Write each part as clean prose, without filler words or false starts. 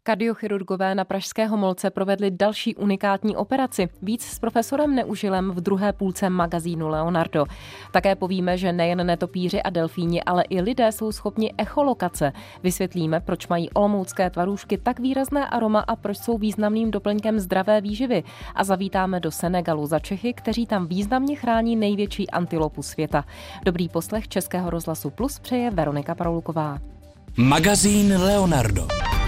Kardiochirurgové na Pražské Homolce provedli další unikátní operaci. Víc s profesorem Neužilem v druhé půlce magazínu Leonardo. Také povíme, že nejen netopíři a delfíni, ale i lidé jsou schopni echolokace. Vysvětlíme, proč mají olomoucké tvarůžky tak výrazné aroma a proč jsou významným doplňkem zdravé výživy. A zavítáme do Senegalu za Čechy, kteří tam významně chrání největší antilopu světa. Dobrý poslech Českého rozhlasu Plus přeje Veronika Paroulková. Magazín Leonardo.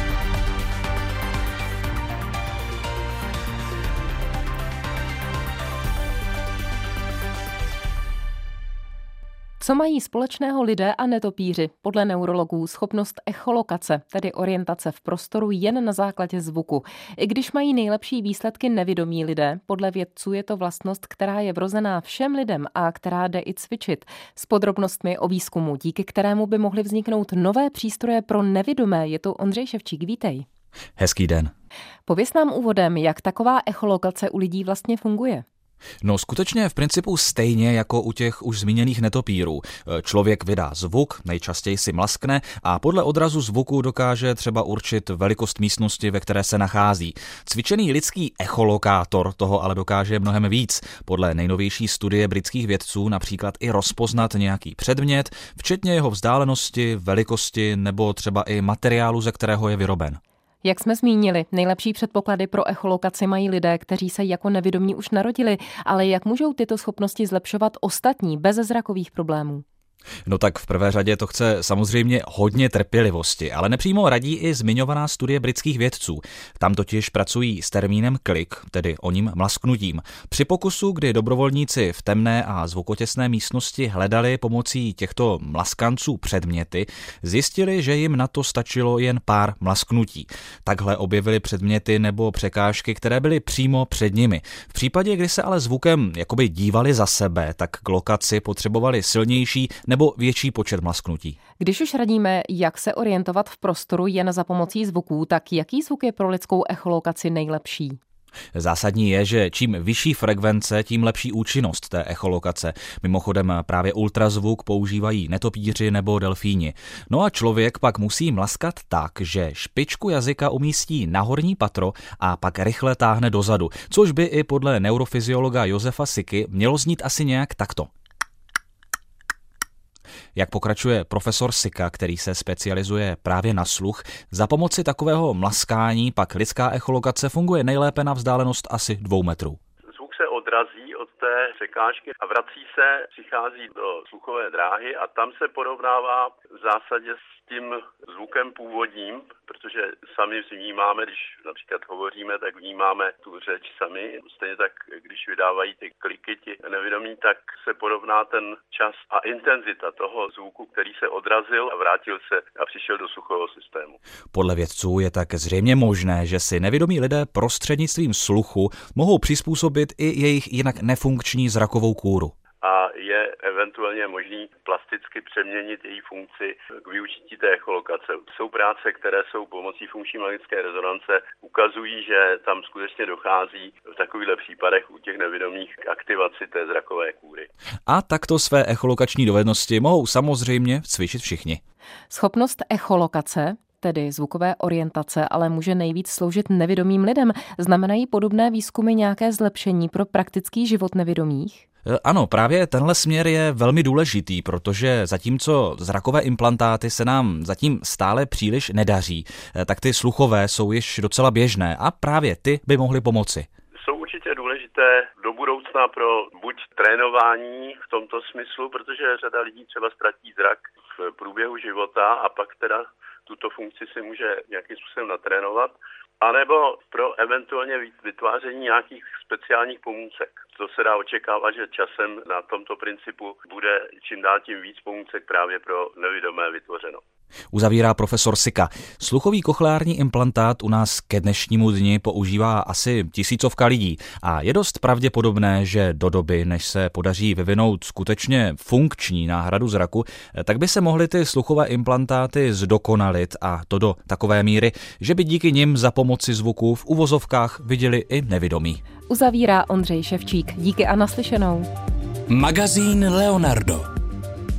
Co mají společného lidé a netopíři? Podle neurologů schopnost echolokace, tedy orientace v prostoru jen na základě zvuku. I když mají nejlepší výsledky nevidomí lidé, podle vědců je to vlastnost, která je vrozená všem lidem a která jde i cvičit. S podrobnostmi o výzkumu, díky kterému by mohly vzniknout nové přístroje pro nevidomé, je tu Ondřej Ševčík. Vítej. Hezký den. Pověz nám úvodem, jak taková echolokace u lidí vlastně funguje. No skutečně v principu stejně jako u těch už zmíněných netopírů. Člověk vydá zvuk, nejčastěji si mlaskne a podle odrazu zvuku dokáže třeba určit velikost místnosti, ve které se nachází. Cvičený lidský echolokátor toho ale dokáže mnohem víc. Podle nejnovější studie britských vědců například i rozpoznat nějaký předmět, včetně jeho vzdálenosti, velikosti nebo třeba i materiálu, ze kterého je vyroben. Jak jsme zmínili, nejlepší předpoklady pro echolokaci mají lidé, kteří se jako nevidomí už narodili, ale jak můžou tyto schopnosti zlepšovat ostatní bez zrakových problémů? No tak v prvé řadě to chce samozřejmě hodně trpělivosti, ale nepřímo radí i zmiňovaná studie britských vědců. Tam totiž pracují s termínem klik, tedy oním mlasknutím. Při pokusu, kdy dobrovolníci v temné a zvukotěsné místnosti hledali pomocí těchto mlaskanců předměty, zjistili, že jim na to stačilo jen pár mlasknutí. Takhle objevili předměty nebo překážky, které byly přímo před nimi. V případě, kdy se ale zvukem jakoby dívali za sebe, tak k lokaci potřebovali silnější nebo větší počet mlasknutí. Když už radíme, jak se orientovat v prostoru jen za pomocí zvuků, tak jaký zvuk je pro lidskou echolokaci nejlepší? Zásadní je, že čím vyšší frekvence, tím lepší účinnost té echolokace. Mimochodem právě ultrazvuk používají netopíři nebo delfíni. No a člověk pak musí mlaskat tak, že špičku jazyka umístí na horní patro a pak rychle táhne dozadu, což by i podle neurofyziologa Josefa Siky mělo znít asi nějak takto. Jak pokračuje profesor Sika, který se specializuje právě na sluch, za pomoci takového mlaskání pak lidská echolokace funguje nejlépe na vzdálenost asi 2 metrů. Zvuk se odrazí od té překážky a vrací se, přichází do sluchové dráhy a tam se porovnává v zásadě s tím zvukem původním, protože sami vnímáme, když například hovoříme, tak vnímáme tu řeč sami. Stejně tak, když vydávají ty kliky ti nevědomí, tak se porovná ten čas a intenzita toho zvuku, který se odrazil a vrátil se a přišel do sluchového systému. Podle vědců je tak zřejmě možné, že si nevědomí lidé prostřednictvím sluchu mohou přizpůsobit i jejich jinak nefunkční zrakovou kůru. A je eventuálně možný plasticky přeměnit její funkci k využití té echolokace. Jsou práce, které jsou pomocí funkční magnetické rezonance, ukazují, že tam skutečně dochází v takovýchto případech u těch nevědomých k aktivaci té zrakové kůry. A takto své echolokační dovednosti mohou samozřejmě cvičit všichni. Schopnost echolokace, tedy zvukové orientace, ale může nejvíc sloužit nevidomým lidem. Znamenají podobné výzkumy nějaké zlepšení pro praktický život nevidomých? Ano, právě tenhle směr je velmi důležitý, protože zatímco zrakové implantáty se nám zatím stále příliš nedaří, tak ty sluchové jsou již docela běžné a právě ty by mohly pomoci. Jsou určitě důležité do budoucna pro buď trénování v tomto smyslu, protože řada lidí třeba ztratí zrak v průběhu života a pak teda tuto funkci si může nějakým způsobem natrénovat, anebo pro eventuálně vytváření nějakých speciálních pomůcek. To se dá očekávat, že časem na tomto principu bude čím dál tím víc pomůcek právě pro nevidomé vytvořeno. Uzavírá profesor Sika. Sluchový kochleární implantát u nás ke dnešnímu dni používá asi 1000 lidí a je dost pravděpodobné, že do doby, než se podaří vyvinout skutečně funkční náhradu zraku, tak by se mohly ty sluchové implantáty zdokonalit a to do takové míry, že by díky nim za pomoci zvuku v uvozovkách viděli i nevidomí. Uzavírá Ondřej Ševčík. Díky a naslyšenou. Magazín Leonardo.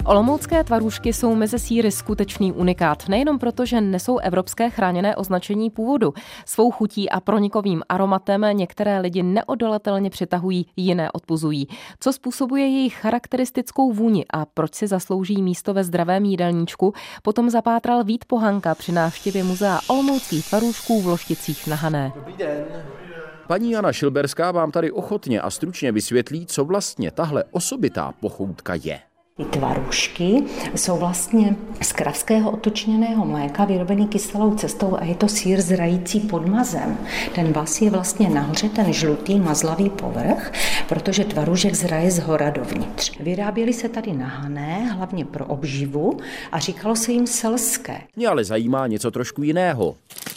Olomoucké tvarůžky jsou mezi sýry skutečný unikát, nejenom proto, že nesou evropské chráněné označení původu. Svou chutí a pronikovým aromatem některé lidi neodolatelně přitahují, jiné odpuzují. Co způsobuje jejich charakteristickou vůni a proč si zaslouží místo ve zdravém jídelníčku, potom zapátral Vít Pohanka při návštěvě muzea olomouckých tvarůžků v Lošticích na Hané. Dobrý den. Paní Jana Šilberská vám tady ochotně a stručně vysvětlí, co vlastně tahle osobitá pochoutka je. Ty tvarůžky jsou vlastně z kravského otučněného mléka vyrobený kyselou cestou a je to sýr zrající pod mazem. Ten vas je vlastně nahoře, ten žlutý mazlavý povrch, protože tvarůžek zraje zhora dovnitř. Vyráběly se tady na Hané, hlavně pro obživu a říkalo se jim selské. Mě ale zajímá něco trošku jiného.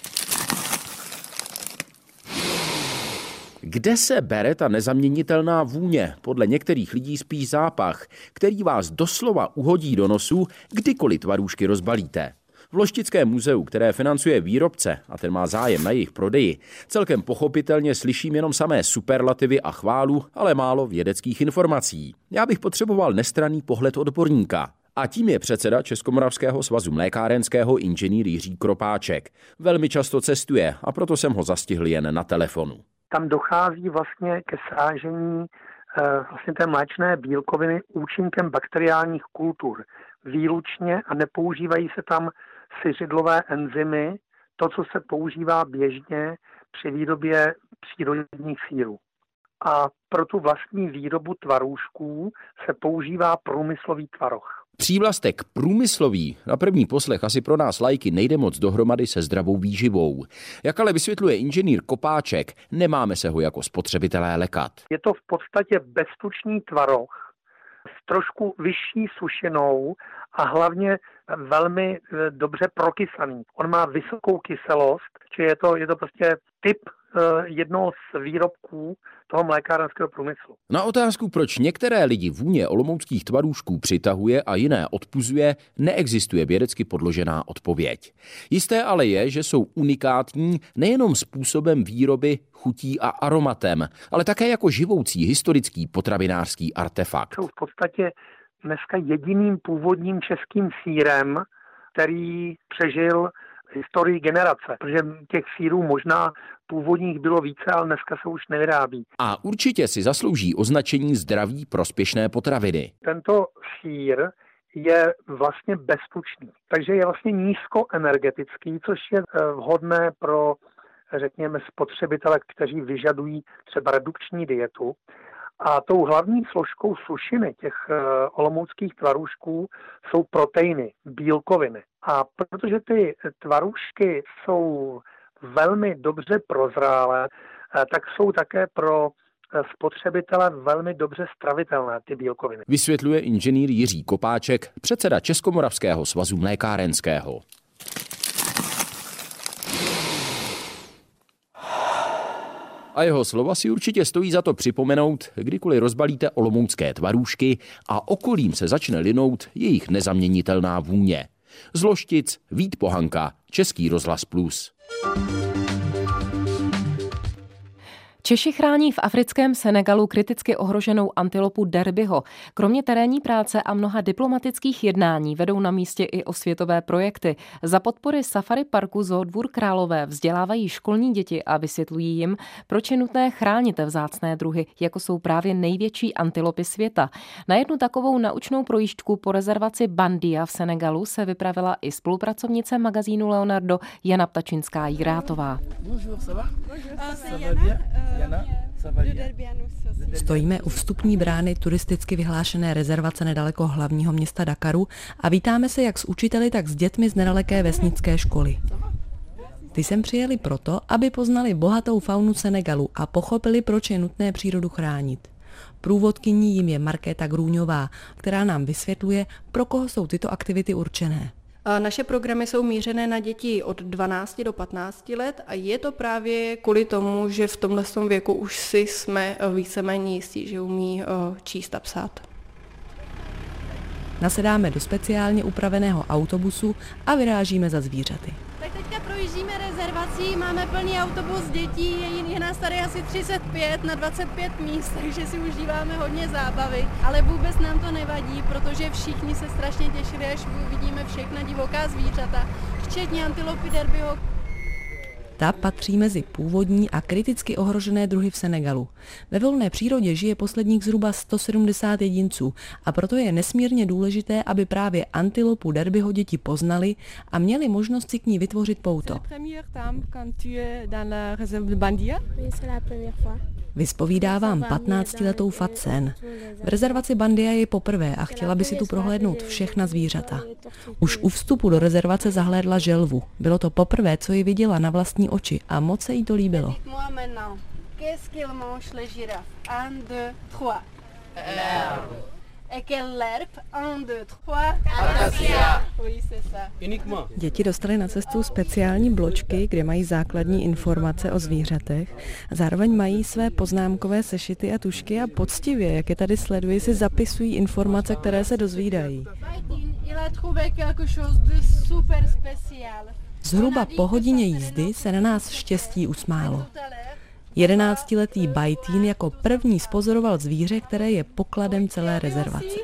Kde se bere ta nezaměnitelná vůně, podle některých lidí spíš zápach, který vás doslova uhodí do nosu, kdykoliv tvarůžky rozbalíte? V Loštickém muzeu, které financuje výrobce a ten má zájem na jejich prodeji, celkem pochopitelně slyším jenom samé superlativy a chválu, ale málo vědeckých informací. Já bych potřeboval nestranný pohled odborníka. A tím je předseda Českomoravského svazu mlékárenského inženýr Jiří Kropáček. Velmi často cestuje a proto jsem ho zastihl jen na telefonu. Tam dochází vlastně ke srážení vlastně té mléčné bílkoviny účinkem bakteriálních kultur výlučně a nepoužívají se tam syřidlové enzymy, to, co se používá běžně při výrobě přírodních sýrů. A pro tu vlastní výrobu tvarůžků se používá průmyslový tvaroh. Přívlastek průmyslový na první poslech asi pro nás laiky nejde moc dohromady se zdravou výživou. Jak ale vysvětluje inženýr Kopáček, nemáme se ho jako spotřebitelé lekat. Je to v podstatě beztučný tvaroh s trošku vyšší sušinou a hlavně velmi dobře prokysaný. On má vysokou kyselost, či je to prostě typ jednoho z výrobků toho mlékárenského průmyslu. Na otázku, proč některé lidi vůně olomouckých tvarůžků přitahuje a jiné odpuzuje, neexistuje vědecky podložená odpověď. Jisté ale je, že jsou unikátní nejenom způsobem výroby, chutí a aromatem, ale také jako živoucí historický potravinářský artefakt. Jsou v podstatě dneska jediným původním českým sýrem, který přežil historii generace, protože těch sýrů možná původních bylo více, ale dneska se už nevyrábí. A určitě si zaslouží označení zdraví prospěšné potraviny. Tento sýr je vlastně beztučný, takže je vlastně nízkoenergetický, což je vhodné pro, řekněme, spotřebitele, kteří vyžadují třeba redukční dietu. A tou hlavní složkou sušiny těch olomouckých tvarůžků jsou proteiny, bílkoviny. A protože ty tvarůžky jsou velmi dobře prozrálé, tak jsou také pro spotřebitele velmi dobře stravitelné ty bílkoviny. Vysvětluje inženýr Jiří Kopáček, předseda Českomoravského svazu mlékárenského. A jeho slova si určitě stojí za to připomenout, kdykoliv rozbalíte olomoucké tvarůžky a okolím se začne linout jejich nezaměnitelná vůně. Z Loštic Vít Pohanka, Český rozhlas Plus. Češi chrání v africkém Senegalu kriticky ohroženou antilopu derbyho. Kromě terénní práce a mnoha diplomatických jednání vedou na místě i osvětové projekty. Za podpory safari parku Zoodvůr Králové vzdělávají školní děti a vysvětlují jim, proč je nutné chránit vzácné druhy, jako jsou právě největší antilopy světa. Na jednu takovou naučnou projížďku po rezervaci Bandia v Senegalu se vypravila i spolupracovnice magazínu Leonardo Jana Ptačinská-Jirátová. Stojíme u vstupní brány turisticky vyhlášené rezervace nedaleko hlavního města Dakaru a vítáme se jak s učiteli, tak s dětmi z nedaleké vesnické školy. Ty sem přijeli proto, aby poznali bohatou faunu Senegalu a pochopili, proč je nutné přírodu chránit. Průvodkyní jim je Markéta Grůňová, která nám vysvětluje, pro koho jsou tyto aktivity určené. Naše programy jsou mířené na děti od 12 do 15 let a je to právě kvůli tomu, že v tomhle věku už si jsme víceméně jistí, že umí číst a psát. Nasedáme do speciálně upraveného autobusu a vyrážíme za zvířaty. Tak teďka projíždíme rezervaci. rezervací, máme plný autobus dětí, je nás tady asi 35 na 25 míst, takže si užíváme hodně zábavy, ale vůbec nám to nevadí, protože všichni se strašně těšili, až uvidíme všechna divoká zvířata, včetně antilopy Derbyho. Ta patří mezi původní a kriticky ohrožené druhy v Senegalu. Ve volné přírodě žije posledních zhruba 170 jedinců a proto je nesmírně důležité, aby právě antilopu Derbyho děti poznali a měli možnost si k ní vytvořit pouto. Vyspovídá vám 15letou Fatsen. V rezervaci Bandia je poprvé a chtěla by si tu prohlédnout všechna zvířata. Už u vstupu do rezervace zahlédla želvu. Bylo to poprvé, co ji viděla na vlastní oči a moc se jí to líbilo. Děti dostaly na cestu speciální bločky, kde mají základní informace o zvířatech. Zároveň mají své poznámkové sešity a tužky a poctivě, jak je tady sledují, si zapisují informace, které se dozvídají. Zhruba po hodině jízdy se na nás štěstí usmálo. 11letý Bajtín jako první spozoroval zvíře, které je pokladem celé rezervace.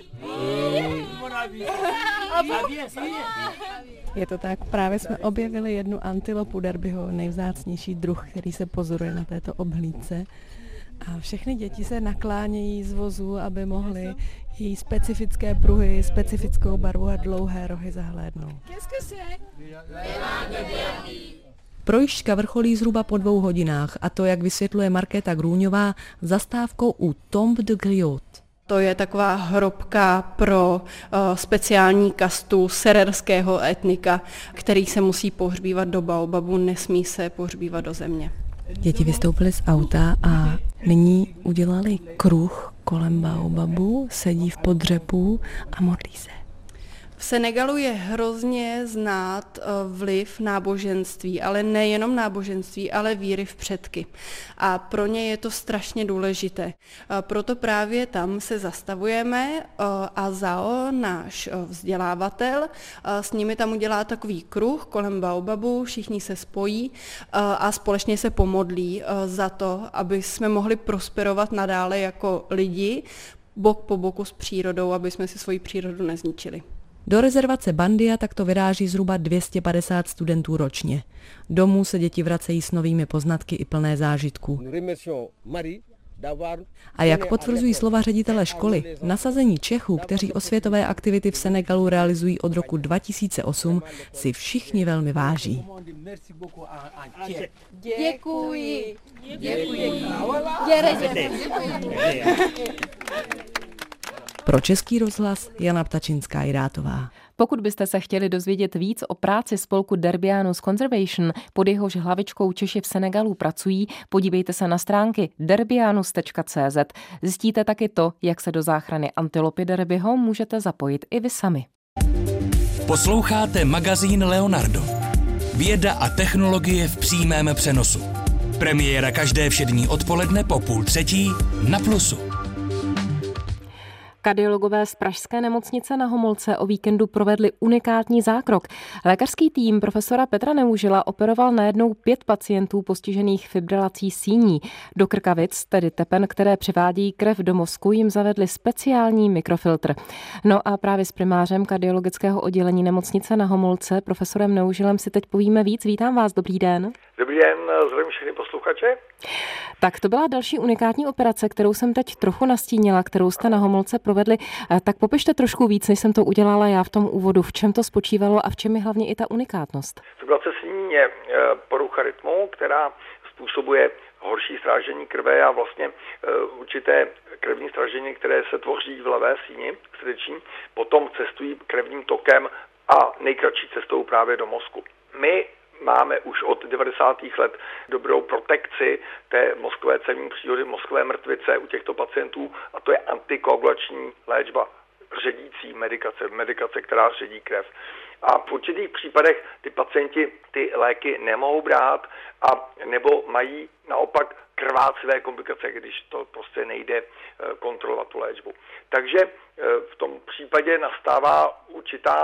Je to tak, právě jsme objevili jednu antilopu Derbyho, nejvzácnější druh, který se pozoruje na této obhlídce. A všechny děti se naklánějí z vozu, aby mohly její specifické pruhy, specifickou barvu a dlouhé rohy zahlédnout. Projížďka vrcholí zhruba po 2 hodinách a to, jak vysvětluje Markéta Grůňová, zastávkou u Tombe de Griot. To je taková hrobka pro speciální kastu sererského etnika, který se musí pohřbívat do baobabu, nesmí se pohřbívat do země. Děti vystoupily z auta a nyní udělali kruh kolem baobabu, sedí v podřepu a modlí se. V Senegalu je hrozně znát vliv náboženství, ale nejenom náboženství, ale víry v předky. A pro ně je to strašně důležité. Proto právě tam se zastavujeme a Zao, náš vzdělávatel, s nimi tam udělá takový kruh kolem baobabu, všichni se spojí a společně se pomodlí za to, aby jsme mohli prosperovat nadále jako lidi, bok po boku s přírodou, aby jsme si svoji přírodu nezničili. Do rezervace Bandia takto vyráží zhruba 250 studentů ročně. Domů se děti vracejí s novými poznatky i plné zážitků. A jak potvrzují slova ředitele školy, nasazení Čechů, kteří osvětové aktivity v Senegalu realizují od roku 2008, si všichni velmi váží. Děkuji. Pro Český rozhlas Jana Ptačinská-Jirátová. Pokud byste se chtěli dozvědět víc o práci spolku Derbianus Conservation, pod jehož hlavičkou Češi v Senegalu pracují, podívejte se na stránky derbianus.cz. Zjistíte taky to, jak se do záchrany antilopy Derbyho můžete zapojit i vy sami. Posloucháte magazín Leonardo. Věda a technologie v přímém přenosu. Premiéra každé všední odpoledne po 2:30 na Plusu. Kardiologové z pražské nemocnice Na Homolce o víkendu provedli unikátní zákrok. Lékařský tým profesora Petra Neužila operoval najednou 5 pacientů postižených fibrilací síní. Do krkavic, tedy tepen, které přivádějí krev do mozku, jim zavedli speciální mikrofiltr. No a právě s primářem kardiologického oddělení nemocnice Na Homolce, profesorem Neužilem, si teď povíme víc. Vítám vás, dobrý den. Dobrý den, zdravím všechny posluchače. Tak to byla další unikátní operace, kterou jsem teď trochu nastínila, kterou jste Na Homolce provedli. Tak popište trošku víc, než jsem to udělala já v tom úvodu. V čem to spočívalo a v čem je hlavně i ta unikátnost? Fibrilace síní je porucha rytmu, která způsobuje horší strážení krve a vlastně určité krevní strážení, které se tvoří v levé síni srdeční, potom cestují krevním tokem a nejkratší cestou právě do mozku. My máme už od 90. let dobrou protekci té mozkové cévní příhody, mozkové mrtvice u těchto pacientů a to je antikoagulační léčba, ředící medikace, která ředí krev. A v určitých případech ty pacienti ty léky nemohou brát a nebo mají naopak krvácivé komplikace, když to prostě nejde kontrolovat tu léčbu. Takže v tom případě nastává určitá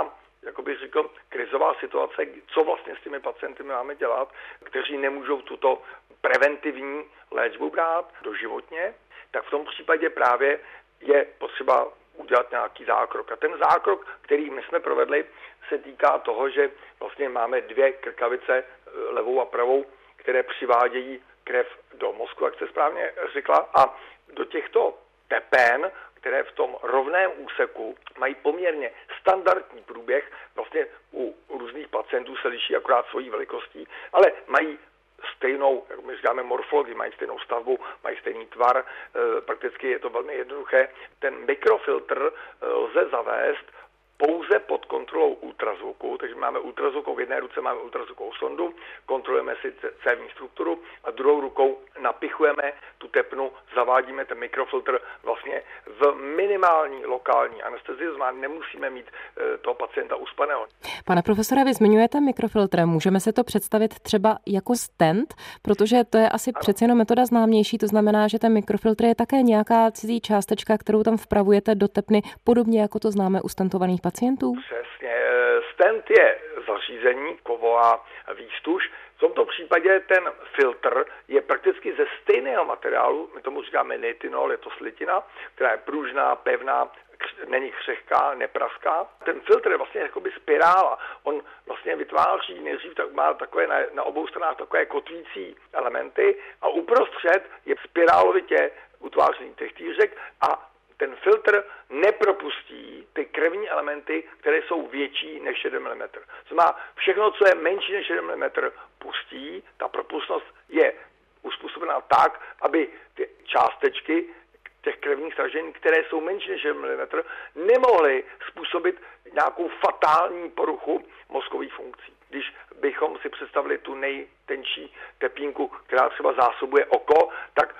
jako bych řekl, krizová situace, co vlastně s těmi pacienty máme dělat, kteří nemůžou tuto preventivní léčbu brát doživotně, tak v tom případě právě je potřeba udělat nějaký zákrok. A ten zákrok, který my jsme provedli, se týká toho, že vlastně máme 2 krkavice, levou a pravou, které přivádějí krev do mozku, jak jste správně řekla, a do těchto tepen, které v tom rovném úseku mají poměrně standardní průběh, vlastně u různých pacientů se liší akorát svojí velikostí, ale mají stejnou, jak my říkáme, morfologii, mají stejnou stavbu, mají stejný tvar, prakticky je to velmi jednoduché. Ten mikrofiltr lze zavést pouze pod kontrolou ultrazvuku, takže máme ultrazvukou v jedné ruce, máme ultrazvukovou sondu, kontrolujeme si cévní strukturu a druhou rukou napichujeme tu tepnu, zavádíme ten mikrofiltr vlastně v minimální lokální anestezii, znamená nemusíme mít toho pacienta uspaného. Pane profesore, vy zmiňujete mikrofiltr, můžeme se to představit třeba jako stent, protože to je asi přeci jenom metoda známější, to znamená, že ten mikrofiltr je také nějaká cizí částečka, kterou tam vpravujete do tepny, podobně jako to známe u stentovaných pacientů? Přesně. Stent je zařízení, kovová výstuž. V tomto případě ten filtr je prakticky ze stejného materiálu, my tomu říkáme nitinol, je to slitina, která je pružná, pevná, není křehká, nepraská. Ten filtr je vlastně jakoby spirála. On vlastně vytváří nejdřív, tak má takové na obou stranách takové kotvící elementy a uprostřed je spirálovitě utvářený techtířek a ten filtr nepropustí ty krevní elementy, které jsou větší než 1 mm. Znamená, všechno, co je menší než 1 mm, pustí. Ta propustnost je uspůsobená tak, aby ty částečky těch krevních sražení, které jsou menší než 1 mm, nemohly způsobit nějakou fatální poruchu mozkových funkcí. Když bychom si představili tu nejtenčí tepínku, která třeba zásobuje oko, tak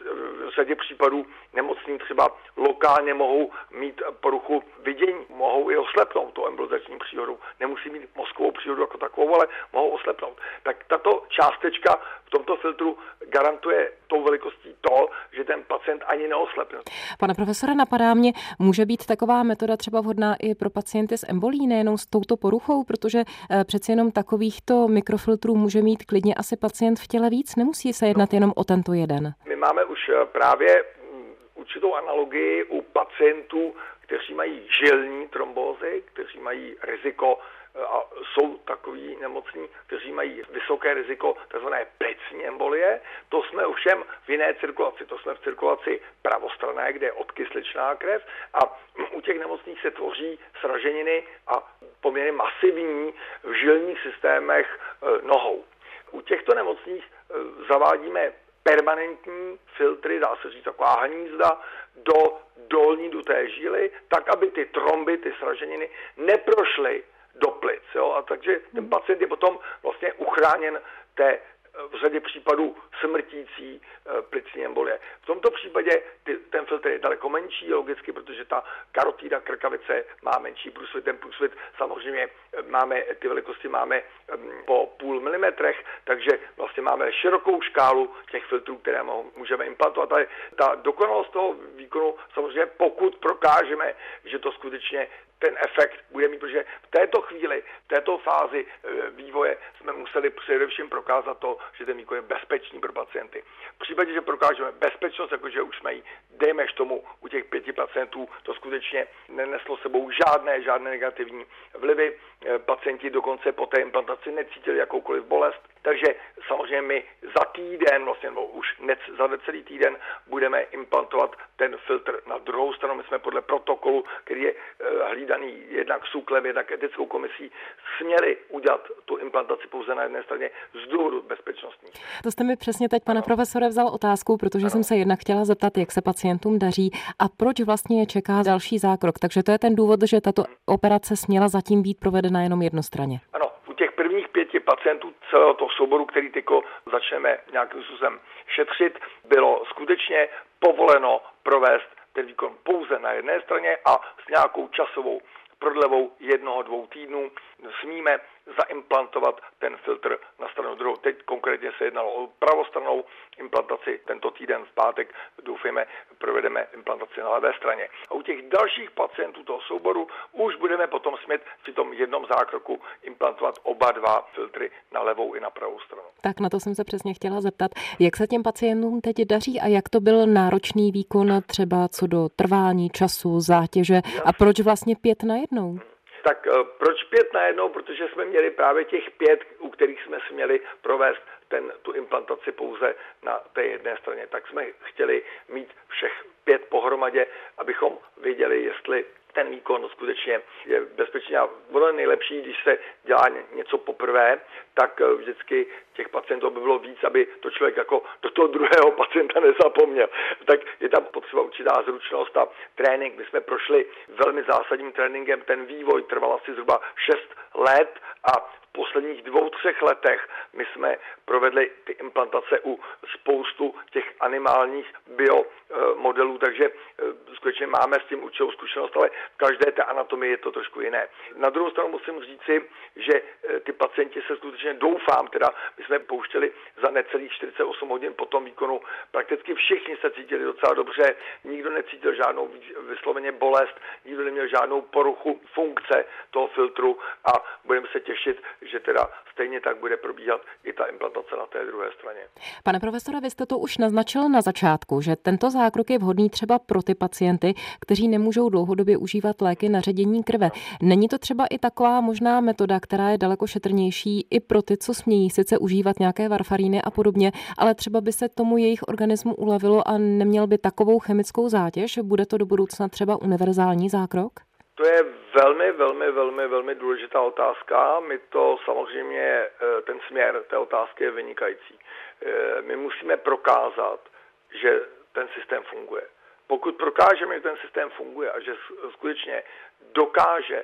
v řadě případů nemocní třeba lokálně mohou mít poruchu vidění, mohou i oslepnout tou embolizační příhodou. Nemusí mít mozkovou příhodu jako takovou, ale mohou oslepnout. Tak tato částečka v tomto filtru garantuje tou velikostí to, že ten pacient ani neoslepne. Pane profesore, napadá mě, může být taková metoda třeba vhodná i pro pacienty s embolí, nejenom s touto poruchou, protože přeci jenom takovýchto mikrofiltrů může mít klidně asi pacient v těle víc, nemusí se jednat jenom o tento jeden. My máme už právě určitou analogii u pacientů, kteří mají žilní trombózy, kteří mají riziko a jsou takový nemocní, kteří mají vysoké riziko tzv. Plicní embolie. To jsme ovšem v jiné cirkulaci. To jsme v cirkulaci pravostranné, kde je odkysličná krev a u těch nemocných se tvoří sraženiny a poměrně masivní v žilních systémech nohou. U těchto nemocných zavádíme permanentní filtry, dá se říct taková hnízda, do dolní duté žíly, tak, aby ty tromby, ty sraženiny neprošly do plic. Jo? A takže ten pacient je potom vlastně uchráněn té v řadě případů smrtící plicní embolie. V tomto případě ten filtr je daleko menší, logicky, protože ta karotída krkavice má menší průsvit. Ten průsvit samozřejmě máme, ty velikosti máme po 0,5 mm, takže vlastně máme širokou škálu těch filtrů, které můžeme implantovat. Ale ta dokonalost toho výkonu samozřejmě, pokud prokážeme, že to skutečně ten efekt bude mít, protože v této chvíli, v této fázi vývoje jsme museli především prokázat to, že ten výkon je bezpečný pro pacienty. V případě, že prokážeme bezpečnost, jakože už jsme ji, dejme tomu u těch 5 pacientů, to skutečně neneslo sebou žádné negativní vlivy. Pacienti dokonce po té implantaci necítili jakoukoliv bolest. Takže samozřejmě my za týden, vlastně už za necelý týden, budeme implantovat ten filtr na druhou stranu. My jsme podle protokolu, který je hlídaný jednak SÚKLem, jednak etickou komisí, směli udělat tu implantaci pouze na jedné straně z důvodu bezpečnostní. To jste mi přesně teď, pane profesore, vzal otázku, protože jsem se jednak chtěla zeptat, jak se pacientům daří a proč vlastně je čeká další zákrok. Takže to je ten důvod, že tato operace směla zatím být provedena jenom jednostranně. Ano, u těch prvních 5 pacientů celého toho souboru, který tyko začneme nějakým způsobem šetřit, bylo skutečně povoleno provést ten výkon pouze na jedné straně a s nějakou časovou prodlevou 1-2 týdnů smíme zaimplantovat ten filtr na stranu druhou. Teď konkrétně se jednalo o pravostrannou implantaci. Tento týden v pátek doufejme provedeme implantaci na levé straně. A u těch dalších pacientů toho souboru už budeme potom smět při tom jednom zákroku implantovat oba dva filtry na levou i na pravou stranu. Tak na to jsem se přesně chtěla zeptat. Jak se těm pacientům teď daří a jak to byl náročný výkon třeba co do trvání času, zátěže a proč vlastně 5 najednou? Tak proč 5 najednou? Protože jsme měli právě těch 5, u kterých jsme si měli provést tu implantaci pouze na té jedné straně. Tak jsme chtěli mít všech 5 pohromadě, abychom věděli, jestli ten výkon skutečně je bezpečný. A ono je nejlepší, když se dělá něco poprvé, tak vždycky těch pacientů by bylo víc, aby to člověk jako do toho druhého pacienta nezapomněl. Tak je tam potřeba určitá zručnost a trénink. My jsme prošli velmi zásadním tréninkem, ten vývoj trval asi zhruba 6 let a v posledních 2-3 letech my jsme provedli ty implantace u spoustu těch animálních biomodelů, takže skutečně máme s tím určitou zkušenost, ale v každé té anatomii je to trošku jiné. Na druhou stranu musím říci, že ty pacienti se skutečně doufám, teda my jsme pouštěli za necelých 48 hodin po tom výkonu, prakticky všichni se cítili docela dobře, nikdo necítil žádnou vysloveně bolest, nikdo neměl žádnou poruchu funkce toho filtru a budeme se těšit, že teda stejně tak bude probíhat i ta implantace na té druhé straně. Pane profesore, vy jste to už naznačil na začátku, že tento zákrok je vhodný třeba pro ty pacienty, kteří nemůžou dlouhodobě užívat léky na ředění krve. Není to třeba i taková možná metoda, která je daleko šetrnější i pro ty, co smějí sice užívat nějaké varfaríny a podobně, ale třeba by se tomu jejich organismu ulevilo a neměl by takovou chemickou zátěž? Bude to do budoucna třeba univerzální zákrok? To je velmi důležitá otázka. My to samozřejmě, ten směr té otázky je vynikající. My musíme prokázat, že ten systém funguje. Pokud prokážeme, že ten systém funguje a že skutečně dokáže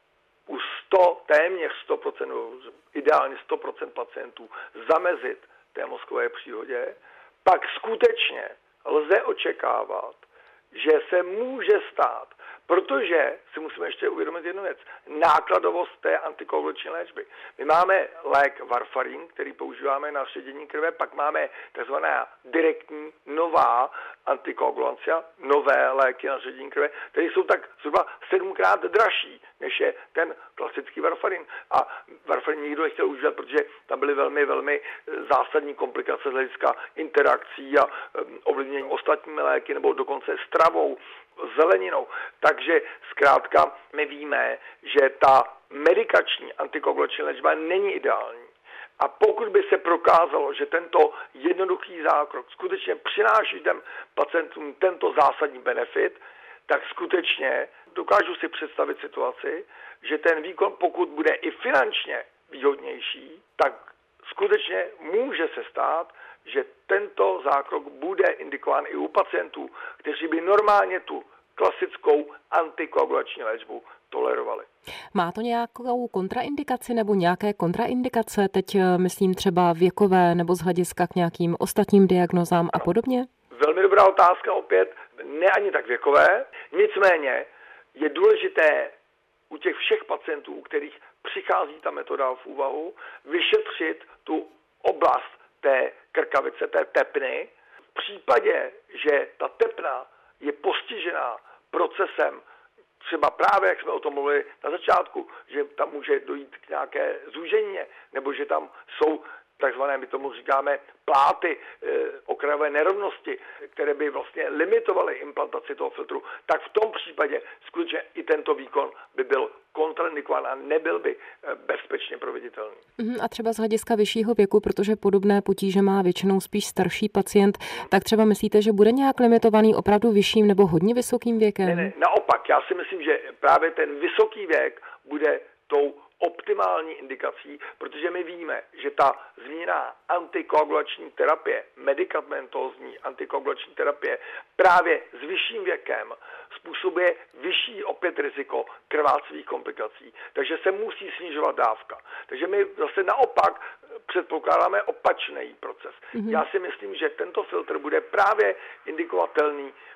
u téměř 100%, ideálně 100% pacientů zamezit té mozkové příhodě, pak skutečně lze očekávat, že se může stát, protože si musíme ještě uvědomit jednu věc. Nákladovost té antikoagulační léčby. My máme lék varfarín, který používáme na ředění krve, pak máme takzvaná direktní nová antikoagulancia, nové léky na ředění krve, které jsou tak zhruba 7krát dražší, než je ten klasický varfarín. A varfarín nikdo nechtěl užívat, protože tam byly velmi zásadní komplikace z hlediska interakcí a ovlivnění ostatními léky nebo dokonce stravou, zeleninou. Takže zkrátka my víme, že ta medikační antikoagulační léčba není ideální. A pokud by se prokázalo, že tento jednoduchý zákrok skutečně přináší těm pacientům tento zásadní benefit, tak skutečně dokážu si představit situaci, že ten výkon, pokud bude i finančně výhodnější, tak skutečně může se stát, že tento zákrok bude indikován i u pacientů, kteří by normálně tu klasickou antikoagulační léčbu tolerovali. Má to nějakou kontraindikaci nebo nějaké kontraindikace, teď myslím třeba věkové nebo z hlediska k nějakým ostatním diagnózám a podobně? Velmi dobrá otázka opět, ne ani tak věkové, nicméně je důležité u těch všech pacientů, u kterých přichází ta metoda v úvahu, vyšetřit tu oblast té krkavice, té tepny. V případě, že ta tepna je postižená procesem, třeba právě, jak jsme o tom mluvili na začátku, že tam může dojít k nějaké zúženině, nebo že tam jsou takzvané, my tomu říkáme, pláty, okrajové nerovnosti, které by vlastně limitovaly implantaci toho filtru, tak v tom případě skutečně i tento výkon by byl kontraindikován a nebyl by bezpečně proveditelný. A třeba z hlediska vyššího věku, protože podobné potíže má většinou spíš starší pacient, tak třeba myslíte, že bude nějak limitovaný opravdu vyšším nebo hodně vysokým věkem? Ne, naopak, já si myslím, že právě ten vysoký věk bude tou optimální indikací, protože my víme, že ta zmíněná antikoagulační terapie, medikamentózní antikoagulační terapie právě s vyšším věkem způsobuje vyšší opět riziko krvácivých komplikací. Takže se musí snižovat dávka. Takže my zase naopak předpokládáme opačný proces. Já si myslím, že tento filtr bude právě indikovatelný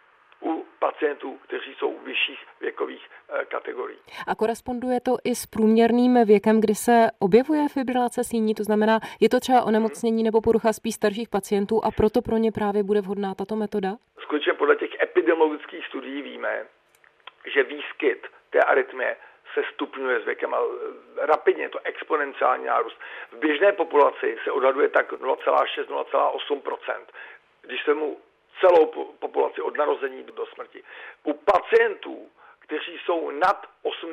u pacientů, kteří jsou v vyšších věkových kategorií. A koresponduje to i s průměrným věkem, kdy se objevuje fibrilace síní? To znamená, je to třeba onemocnění nebo porucha spíš starších pacientů a proto pro ně právě bude vhodná tato metoda? Skutečně podle těch epidemiologických studií víme, že výskyt té arytmie se stupňuje s věkem a rapidně, je to exponenciální nárůst. V běžné populaci se odhaduje tak 0,6-0,8%. Když se mu celou populaci od narození do smrti. U pacientů, kteří jsou nad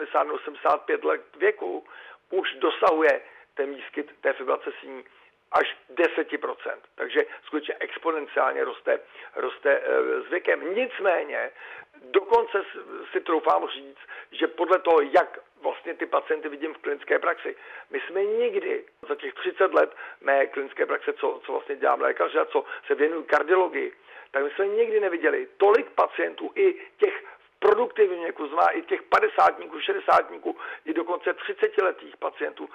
80-85 let věku, už dosahuje ten výskyt té fibrilace síní až 10%. Takže skutečně exponenciálně roste s věkem. Nicméně, dokonce si troufám říct, že podle toho, jak vlastně ty pacienty vidím v klinické praxi, my jsme nikdy za těch 30 let mé klinické praxe, co vlastně dělám lékaře a co se věnuju kardiologii, tak my jsme nikdy neviděli tolik pacientů i těch produktivních věku, znamená i těch 50-tníků, 60-tníků, i dokonce 30letých pacientů,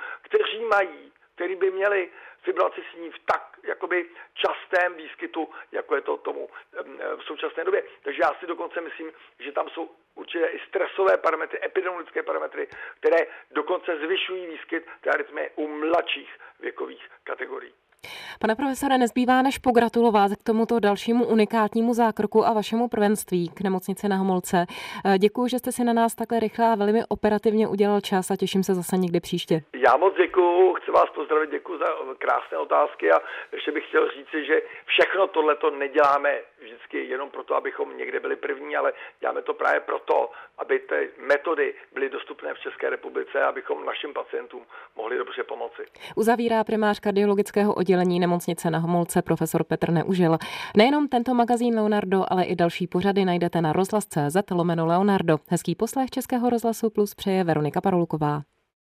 kteří by měli fibrilaci síní v tak jakoby častém výskytu, jako je to tomu v současné době. Takže já si dokonce myslím, že tam jsou určitě i stresové parametry, epidemiologické parametry, které dokonce zvyšují výskyt té arytmie u mladších věkových kategorií. Pane profesore, nezbývá než pogratulovat k tomuto dalšímu unikátnímu zákroku a vašemu prvenství k Nemocnici Na Homolce. Děkuji, že jste si na nás takhle rychle a velmi operativně udělal čas a těším se zase někdy příště. Já moc děkuji, chci vás pozdravit, děkuji za krásné otázky a ještě bych chtěl říci, že všechno tohleto neděláme vždycky jenom proto, abychom někde byli první, ale děláme to právě proto, aby ty metody byly dostupné v České republice, abychom našim pacientům mohli dobře pomoci. Uzavírá primář kardiologického oddělení Nemocnice Na Homolce profesor Petr Neužil. Nejenom tento magazín Leonardo, ale i další pořady najdete na rozhlas.cz/Leonardo. Hezký poslech Českého rozhlasu Plus přeje Veronika Parulková.